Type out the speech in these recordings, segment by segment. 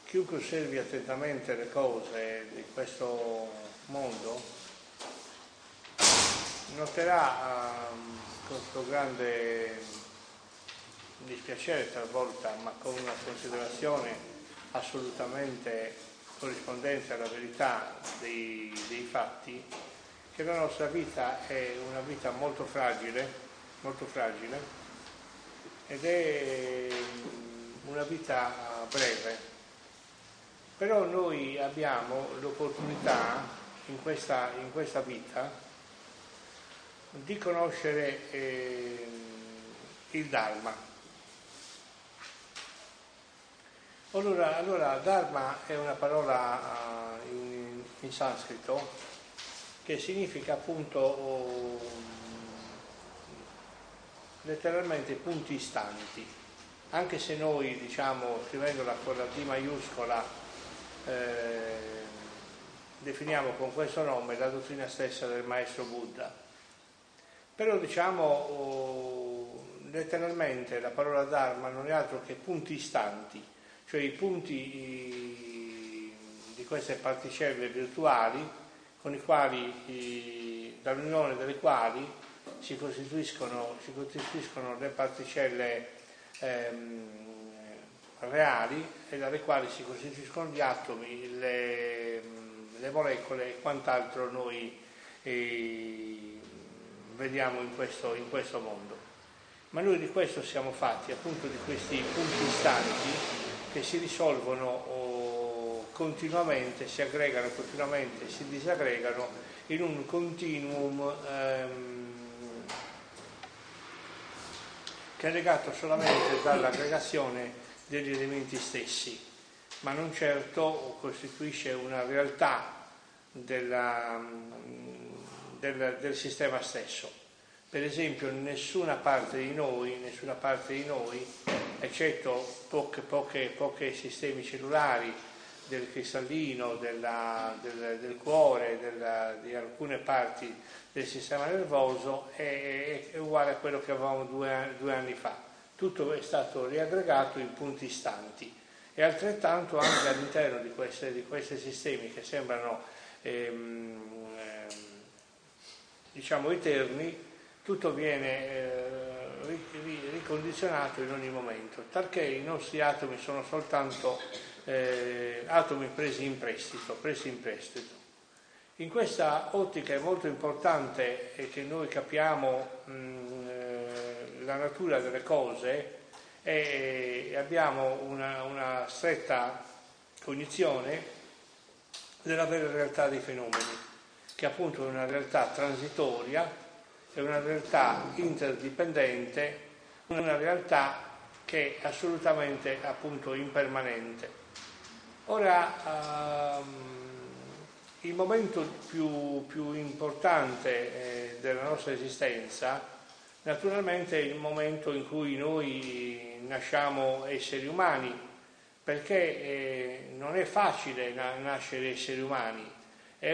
chiunque osservi attentamente le cose di questo mondo noterà con questo grande dispiacere talvolta, ma con una considerazione assolutamente corrispondente alla verità dei fatti, che la nostra vita è una vita molto fragile ed è una vita breve. Però noi abbiamo l'opportunità in questa vita di conoscere il Dharma. Allora Dharma è una parola in sanscrito che significa appunto letteralmente punti istanti, anche se noi diciamo scrivendola con la D maiuscola definiamo con questo nome la dottrina stessa del maestro Buddha, però diciamo letteralmente la parola Dharma non è altro che punti istanti, cioè i punti di queste particelle virtuali con i quali, dall'unione delle quali si costituiscono le particelle reali e dalle quali si costituiscono gli atomi, le molecole e quant'altro noi vediamo in questo mondo. Ma noi di questo siamo fatti, appunto di questi punti istanti che si risolvono continuamente, si aggregano continuamente, si disaggregano in un continuum che è legato solamente dall'aggregazione degli elementi stessi, ma non certo costituisce una realtà del sistema stesso. Per esempio nessuna parte di noi, eccetto pochi sistemi cellulari del cristallino, del cuore, di alcune parti del sistema nervoso, è uguale a quello che avevamo due anni fa. Tutto è stato riaggregato in punti istanti e altrettanto anche all'interno di questi sistemi che sembrano diciamo eterni, tutto viene ricondizionato in ogni momento, talché i nostri atomi sono soltanto atomi presi in prestito. In questa ottica è molto importante che noi capiamo la natura delle cose e abbiamo una stretta cognizione della vera realtà dei fenomeni, che appunto è una realtà transitoria, è una realtà interdipendente, una realtà che è assolutamente appunto impermanente. Ora, il momento più importante della nostra esistenza naturalmente è il momento in cui noi nasciamo esseri umani, perché non è facile nascere esseri umani, è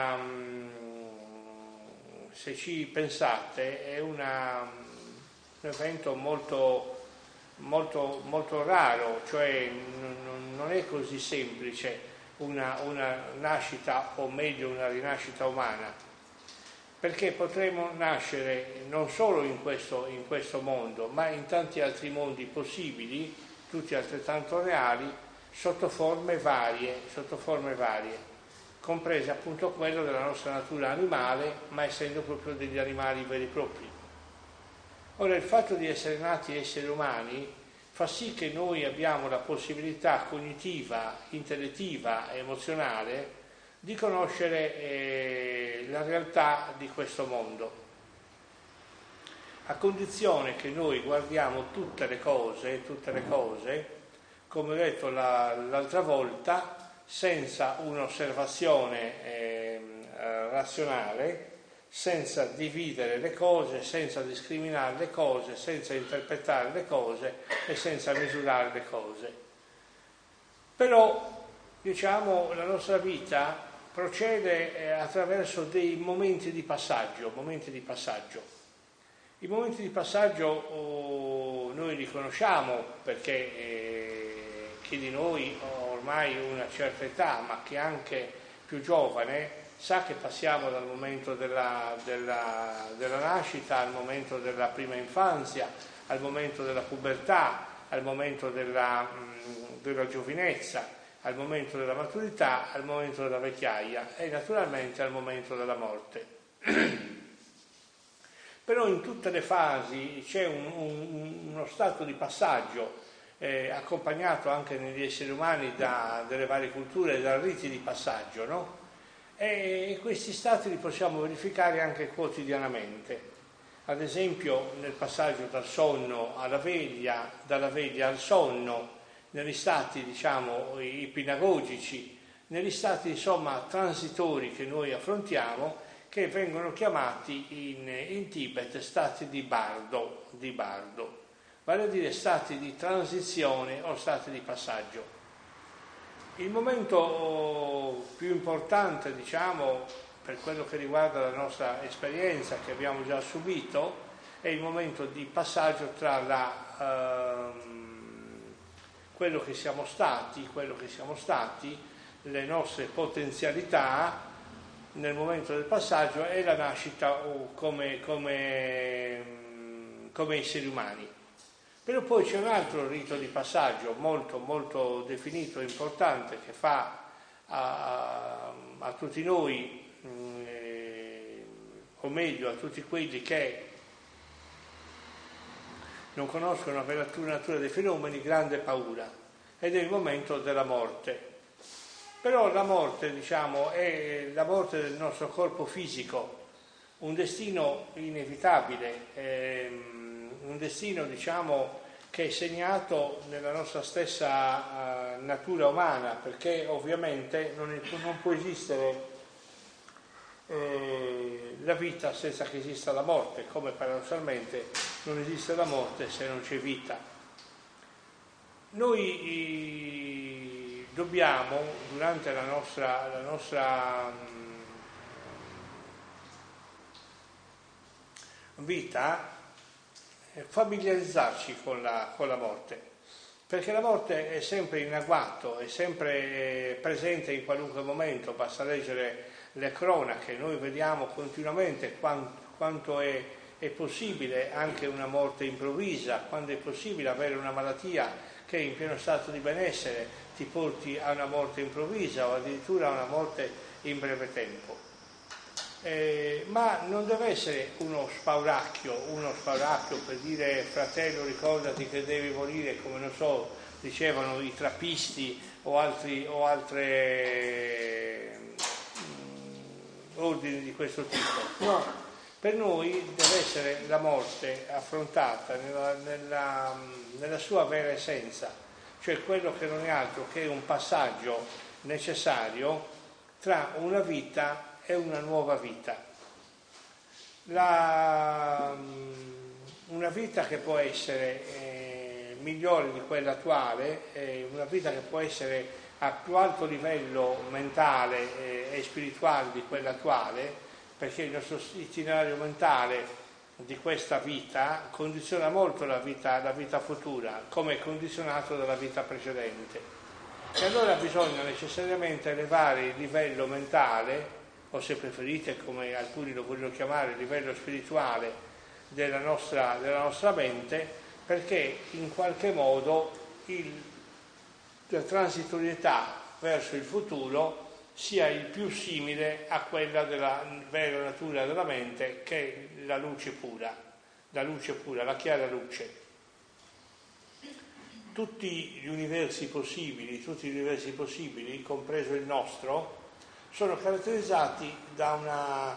se ci pensate è un evento molto raro, cioè non è così semplice una nascita, o meglio una rinascita umana, perché potremo nascere non solo in questo mondo, ma in tanti altri mondi possibili, tutti altrettanto reali, sotto forme varie, comprese appunto quello della nostra natura animale, ma essendo proprio degli animali veri e propri. Ora, il fatto di essere nati esseri umani fa sì che noi abbiamo la possibilità cognitiva, intellettiva, emozionale di conoscere la realtà di questo mondo, a condizione che noi guardiamo tutte le cose, come ho detto l'altra volta, senza un'osservazione razionale, senza dividere le cose, senza discriminare le cose, senza interpretare le cose e senza misurare le cose. Però, diciamo, la nostra vita procede attraverso dei momenti di passaggio. I momenti di passaggio noi li conosciamo perché chi di noi ormai una certa età, ma che anche più giovane, sa che passiamo dal momento della nascita al momento della prima infanzia, al momento della pubertà, al momento della giovinezza, al momento della maturità, al momento della vecchiaia e naturalmente al momento della morte. Però in tutte le fasi c'è uno stato di passaggio, accompagnato anche negli esseri umani delle varie culture, da riti di passaggio, no? E questi stati li possiamo verificare anche quotidianamente. Ad esempio nel passaggio dal sonno alla veglia, dalla veglia al sonno, negli stati diciamo ipinagogici, negli stati insomma transitori che noi affrontiamo, che vengono chiamati in Tibet stati di bardo, vale a dire stati di transizione o stati di passaggio. Il momento più importante, diciamo, per quello che riguarda la nostra esperienza che abbiamo già subito, è il momento di passaggio tra quello che siamo stati, le nostre potenzialità nel momento del passaggio e la nascita come esseri umani. Però poi c'è un altro rito di passaggio molto molto definito e importante che fa a tutti noi, o meglio a tutti quelli che non conoscono la vera natura dei fenomeni, grande paura, ed è il momento della morte. Però la morte, diciamo, è la morte del nostro corpo fisico, un destino inevitabile, un destino, diciamo, che è segnato nella nostra stessa natura umana, perché ovviamente non può esistere la vita senza che esista la morte, come paradossalmente non esiste la morte se non c'è vita. Noi dobbiamo, durante la nostra vita, familiarizzarci con la morte, perché la morte è sempre in agguato, è sempre presente in qualunque momento. Basta leggere le cronache, noi vediamo continuamente quanto è possibile anche una morte improvvisa, quando è possibile avere una malattia che in pieno stato di benessere ti porti a una morte improvvisa o addirittura a una morte in breve tempo. Ma non deve essere uno spauracchio per dire fratello ricordati che devi morire, come non so, dicevano i trappisti o altri ordini di questo tipo. No, per noi deve essere la morte affrontata nella sua vera essenza, cioè quello che non è altro che un passaggio necessario tra una vita e una nuova vita. Una vita che può essere migliore di quella attuale, una vita che può essere a più alto livello mentale e spirituale di quella attuale, perché il nostro itinerario mentale di questa vita condiziona molto la vita futura, come è condizionato dalla vita precedente. E allora bisogna necessariamente elevare il livello mentale, o se preferite, come alcuni lo vogliono chiamare, il livello spirituale della nostra mente, perché in qualche modo la transitorietà verso il futuro sia il più simile a quella della vera natura della mente, che è la luce pura, la chiara luce. Tutti gli universi possibili, compreso il nostro, sono caratterizzati da una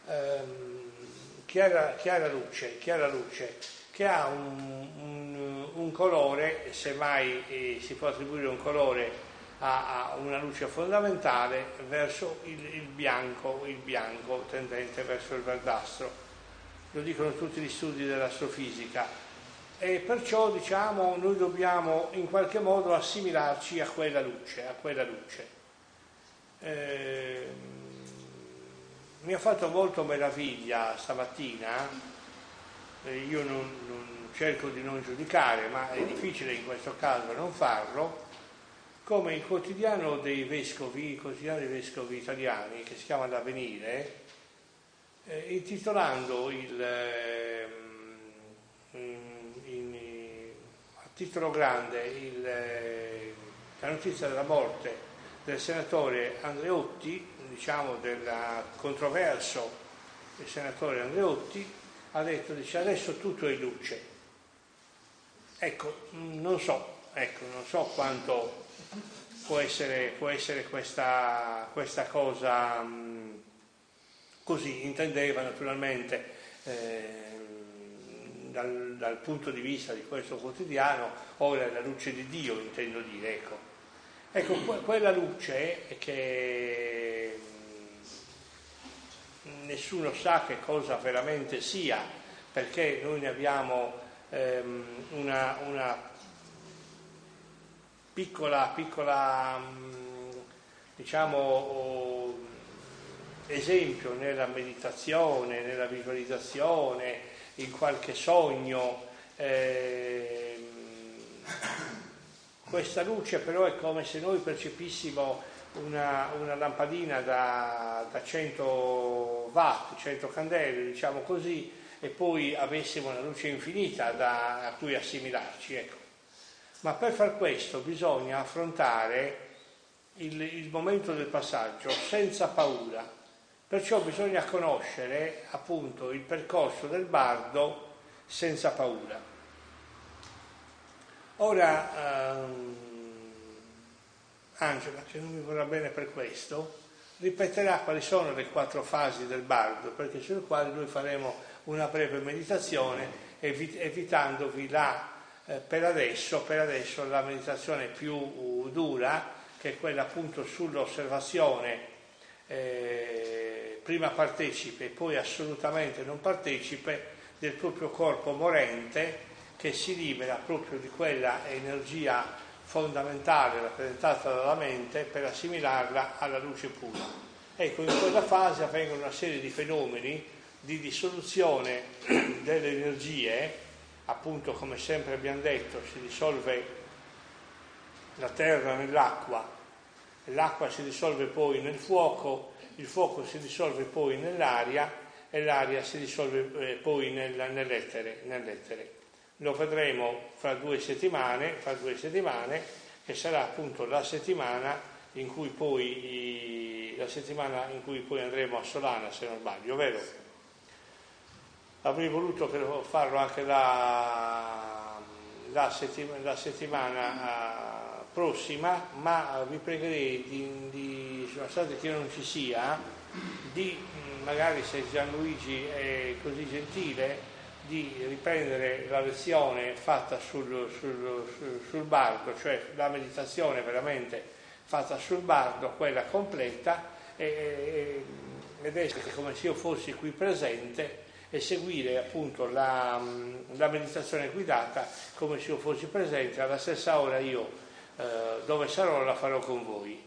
chiara luce che ha un colore, semmai si può attribuire un colore a una luce fondamentale, verso il bianco tendente verso il verdastro. Lo dicono tutti gli studi dell'astrofisica, e perciò diciamo noi dobbiamo in qualche modo assimilarci a quella luce. Mi ha fatto molto meraviglia stamattina, io non cerco di non giudicare, ma è difficile in questo caso non farlo, come il quotidiano dei vescovi italiani, che si chiama L'Avvenire, intitolando a titolo grande la notizia della morte del senatore Andreotti, diciamo del controverso il senatore Andreotti, ha detto, dice, adesso tutto è luce. Ecco, non so quanto può essere questa cosa così, intendeva naturalmente dal punto di vista di questo quotidiano, ora la luce di Dio, intendo dire, ecco quella luce che nessuno sa che cosa veramente sia, perché noi ne abbiamo una piccola diciamo esempio nella meditazione, nella visualizzazione, in qualche sogno. Questa luce però è come se noi percepissimo una lampadina da 100 watt, 100 candele, diciamo così, e poi avessimo una luce infinita a cui assimilarci, ecco. Ma per far questo bisogna affrontare il momento del passaggio senza paura, perciò bisogna conoscere appunto il percorso del bardo senza paura. Ora Angela, che non mi vorrà bene per questo, ripeterà quali sono le 4 fasi del bardo, perché sulle quali noi faremo una breve meditazione, evitandovi per adesso la meditazione più dura, che è quella appunto sull'osservazione prima partecipe e poi assolutamente non partecipe del proprio corpo morente, che si libera proprio di quella energia fondamentale rappresentata dalla mente per assimilarla alla luce pura. Ecco, in quella fase avvengono una serie di fenomeni di dissoluzione delle energie, appunto come sempre abbiamo detto, si dissolve la terra nell'acqua, l'acqua si dissolve poi nel fuoco, il fuoco si dissolve poi nell'aria e l'aria si dissolve poi nell'etere. Lo vedremo fra 2 settimane, che sarà appunto la settimana in cui poi andremo a Solana, se non sbaglio, vero? Avrei voluto farlo anche la settimana prossima, ma vi pregherei nonostante che io non ci sia, di magari, se Gianluigi è così gentile, di riprendere la lezione fatta sul bardo, cioè la meditazione veramente fatta sul bardo, quella completa, ed essere come se io fossi qui presente e seguire appunto la meditazione guidata come se io fossi presente. Alla stessa ora io dove sarò la farò con voi.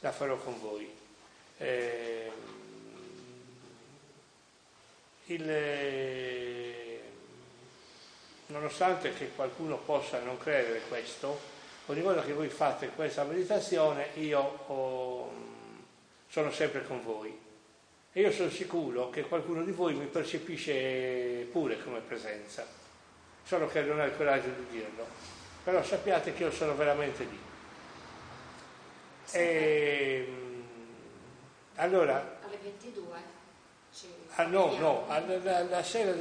Nonostante che qualcuno possa non credere questo, ogni volta che voi fate questa meditazione io sono sempre con voi e io sono sicuro che qualcuno di voi mi percepisce pure come presenza, solo che non ha il coraggio di dirlo, però sappiate che io sono veramente lì. Allora alle 22 la sera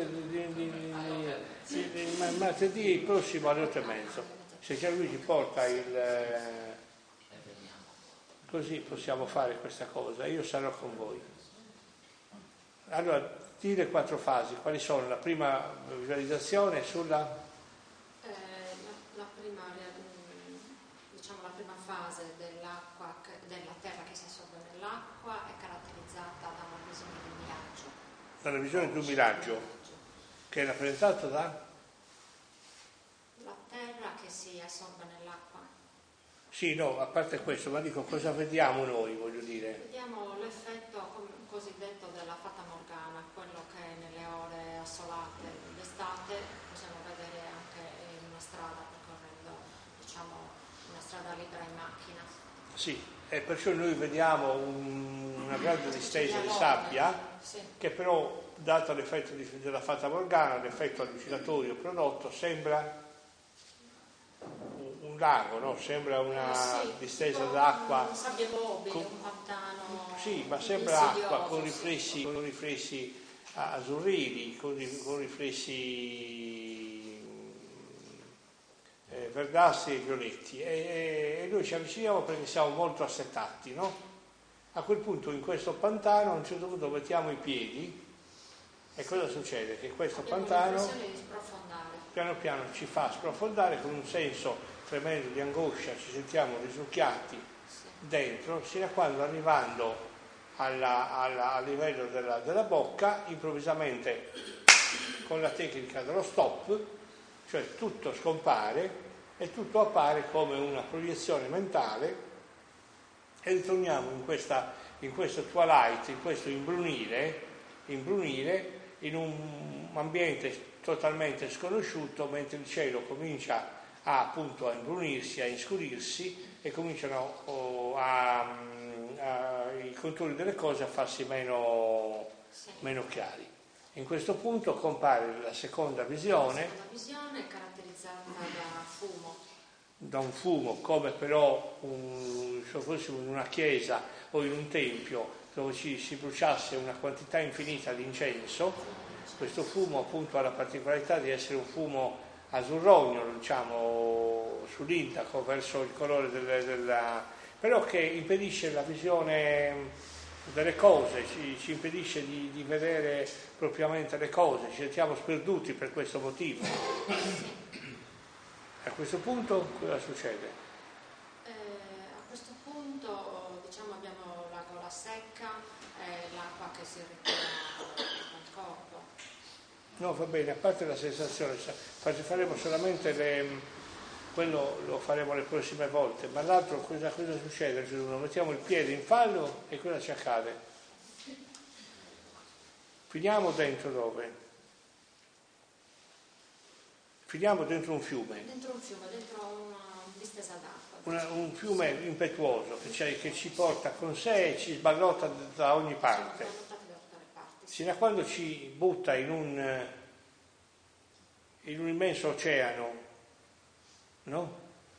di martedì prossimo alle 8:30, se Gianluigi porta così possiamo fare questa cosa, io sarò con voi. Allora, dire 4 fasi, quali sono? La prima visualizzazione sulla la prima fase della terra che si assorbe nell'acqua è caratterizzata da una visione di un miraggio. Dalla visione di un miraggio che è rappresentato da? La terra che si assorbe nell'acqua. Sì, no, a parte questo, ma dico cosa vediamo noi, voglio dire. Vediamo l'effetto cosiddetto della fata morgana, quello che nelle ore assolate d'estate possiamo vedere anche in una strada percorrendo, una strada libera in macchina. Sì, e perciò noi vediamo una grande distesa di sabbia, sì, che però, dato l'effetto della fata morgana, l'effetto allucinatorio prodotto, sembra un lago, no? Sembra una sì, distesa tipo d'acqua. sabbie mobili, un pantano. Sì, ma sembra acqua con insidioso, riflessi azzurrini, con riflessi verdastri e violetti. E noi ci avviciniamo perché siamo molto assettati, no? A quel punto in questo pantano a un certo punto mettiamo i piedi e cosa succede? Che questo pantano l'impressione di sprofondare. piano piano ci fa sprofondare con un senso tremendo di angoscia, ci sentiamo risucchiati dentro, sino a quando, arrivando al livello della bocca, improvvisamente con la tecnica dello stop, cioè tutto scompare e tutto appare come una proiezione mentale e ritorniamo in questo twilight, in questo imbrunire in un ambiente totalmente sconosciuto, mentre il cielo comincia appunto a imbrunirsi, a inscurirsi e cominciano i contori delle cose a farsi meno chiari. In questo punto compare la seconda visione. La visione è caratterizzata da un fumo, come però se fossimo in una chiesa o in un tempio dove si bruciasse una quantità infinita di incenso. Questo fumo appunto ha la particolarità di essere un fumo azzurrognolo, diciamo, sull'indaco verso il colore però che impedisce la visione delle cose, ci impedisce di vedere propriamente le cose, ci sentiamo sperduti per questo motivo. A questo punto cosa succede? A questo punto diciamo abbiamo la gola secca e l'acqua che si ritira dal corpo. No, va bene, a parte la sensazione, faremo solamente quello lo faremo le prossime volte, ma l'altro cosa succede? Mettiamo il piede in fallo e cosa ci accade? Finiamo dentro dove? Finiamo dentro un fiume. Dentro una distesa d'acqua. Un fiume impetuoso che ci porta con sé e ci sballotta da ogni parte. Sino a quando ci butta in un immenso oceano, no?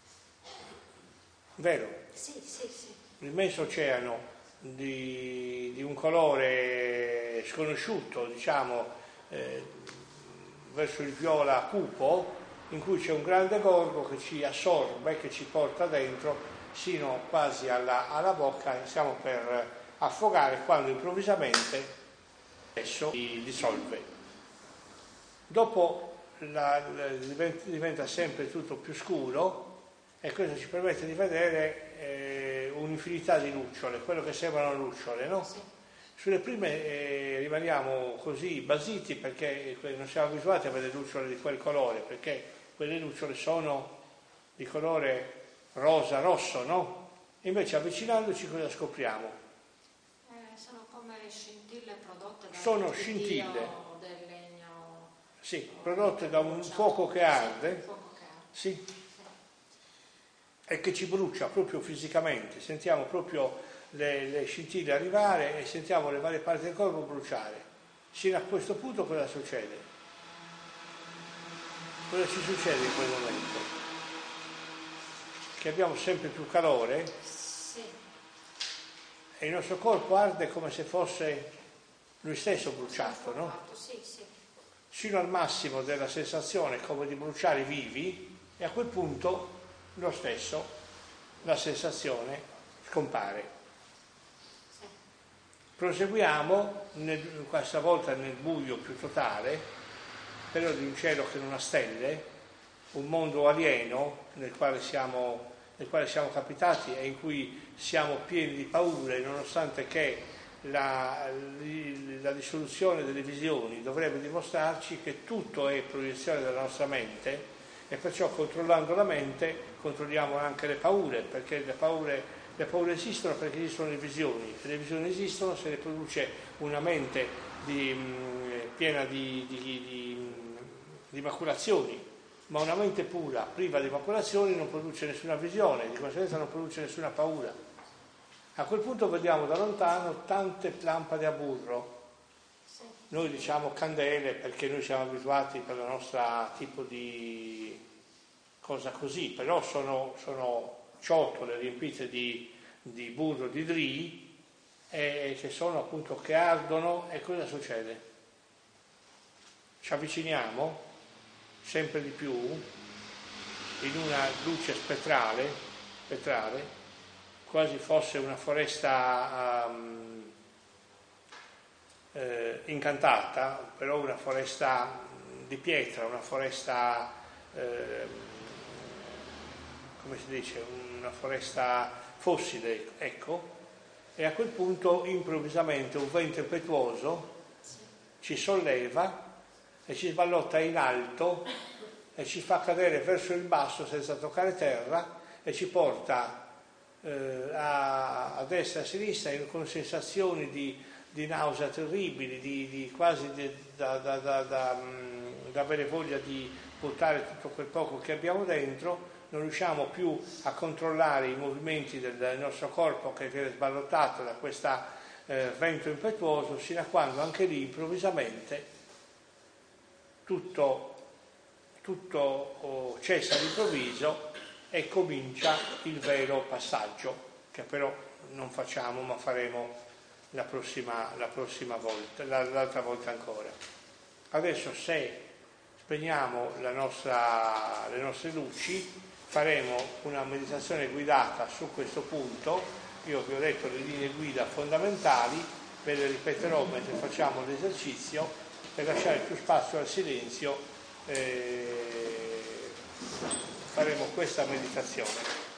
Vero? Sì. Un immenso oceano di un colore sconosciuto, diciamo, verso il viola cupo, in cui c'è un grande gorgo che ci assorbe, che ci porta dentro sino quasi alla bocca, stiamo per affogare quando improvvisamente esso si dissolve. Dopo diventa sempre tutto più scuro e questo ci permette di vedere un'infinità di lucciole, quello che sembrano lucciole, no? Sì. Sulle prime rimaniamo così basiti perché non siamo abituati a vedere lucciole di quel colore, perché quelle lucciole sono di colore rosa-rosso, no? Invece avvicinandoci cosa scopriamo? Sono come scintille prodotte da Sono scintille. del legno. Sì, prodotte da un fuoco che arde. Sì. E che ci brucia proprio fisicamente, sentiamo proprio le scintille arrivare e sentiamo le varie parti del corpo bruciare. Sino a questo punto cosa succede? Cosa ci succede in quel momento? Che abbiamo sempre più calore e il nostro corpo arde come se fosse lui stesso bruciato, no? Sì. Sino al massimo della sensazione come di bruciare vivi e a quel punto lo stesso, la sensazione scompare. Proseguiamo questa volta nel buio più totale, però di un cielo che non ha stelle, un mondo alieno nel quale siamo capitati e in cui siamo pieni di paure, nonostante che la dissoluzione delle visioni dovrebbe dimostrarci che tutto è proiezione della nostra mente e perciò controllando la mente controlliamo anche le paure, perché le paure esistono perché esistono le visioni, e le visioni esistono se ne produce una mente piena di maculazioni, ma una mente pura, priva di maculazioni, non produce nessuna visione, di conseguenza non produce nessuna paura. A quel punto vediamo da lontano tante lampade a burro. Noi diciamo candele perché noi siamo abituati per la nostra tipo di cosa così, però sono ciotole riempite di burro, di drì, e che sono appunto che ardono. E cosa succede? Ci avviciniamo sempre di più in una luce spettrale, quasi fosse una foresta incantata, però una foresta di pietra, una foresta, come si dice, una foresta fossile, ecco. E a quel punto improvvisamente un vento impetuoso ci solleva e ci sballotta in alto e ci fa cadere verso il basso senza toccare terra e ci porta a destra e a sinistra con sensazioni di nausea terribili, di quasi da avere voglia di buttare tutto quel poco che abbiamo dentro. Non riusciamo più a controllare i movimenti del nostro corpo che viene sballottato da questo vento impetuoso, sino a quando anche lì improvvisamente tutto cessa all'improvviso e comincia il vero passaggio, che però non facciamo, ma faremo la prossima volta, l'altra volta ancora. Adesso, se spegniamo le nostre luci, faremo una meditazione guidata su questo punto. Io vi ho detto le linee guida fondamentali, ve le ripeterò mentre facciamo l'esercizio, per lasciare più spazio al silenzio. Faremo questa meditazione.